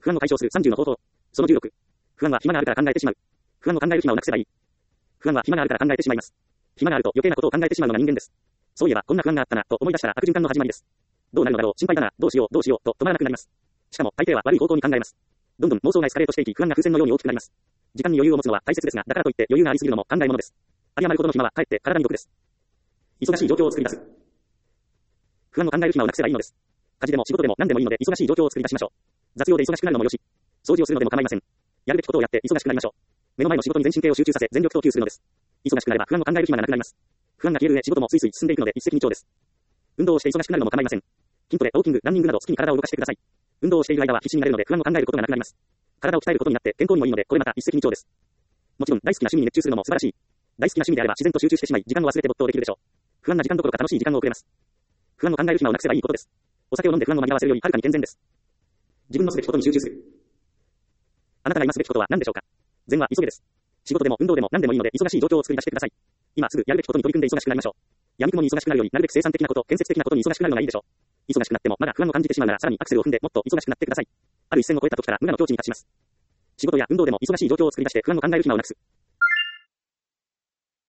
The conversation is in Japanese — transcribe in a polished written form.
不安を解消する30の方法。その16。不安は暇があるから考えてしまう。不安を考える暇をなくせばいい。不安は暇があるから考えてしまいます。暇があると余計なことを考えてしまうのが人間です。そういえばこんな不安があったなと思い出したら悪循環の始まりです。どうなるのだろう、心配だな、どうしようと止まらなくなります。しかも大抵は悪い方向に考えます。どんどん妄想がエスカレートしていき不安が風船のように大きくなります。時間に余裕を持つのは大切ですが、だからといって余裕がありすぎるのも考えものです。有り余るほどの暇はかえって体に毒です。忙しい状況を作り出す。不安を考える暇をなくせばいいのです。家事でも仕事でも何でもいいので忙しい状況を作り出しましょう。雑用で忙しくなるのもよし。掃除をするのでも構いません。やるべきことをやって忙しくなりましょう。目の前の仕事に全神経を集中させ全力投球するのです。忙しくなれば不安を考える暇がなくなります。不安が消える上仕事もスイスイ進んでいくので一石二鳥です。運動をして忙しくなるのも構いません。筋トレ、ウォーキング、ランニングなど好きに体を動かしてください。運動をしている間は必死になれるので不安を考えることがなくなります。体を鍛えることになって健康にもいいのでこれまた一石二鳥です。もちろん大好きな趣味に熱中するのも素晴らしい。大好きな趣味であれば自然と集中してしまい時間を忘れて没頭できるでしょう。不安な時間どころか楽しい時間を送れます。不安を考える暇をなくせばいいことです。お酒を飲んで不安を紛らわせるよりはるかに健全です。自分のすべきことに集中する。あなたが今すべきことは何でしょうか。善は急げです。仕事でも運動でも何でもいいので忙しい状況を作り出してください。今すぐやるべきことに取り組んで忙しくなりましょう。闇雲に忙しくなるよりなるべく生産的なこと、建設的なことに忙しくなるのがいいでしょう。忙しくなってもまだ不安を感じてしまうならさらにアクセルを踏んでもっと忙しくなってください。ある一線を越えた時から無我の境地に達します。仕事や運動でも忙しい状況を作り出して不安を考える暇をなくす。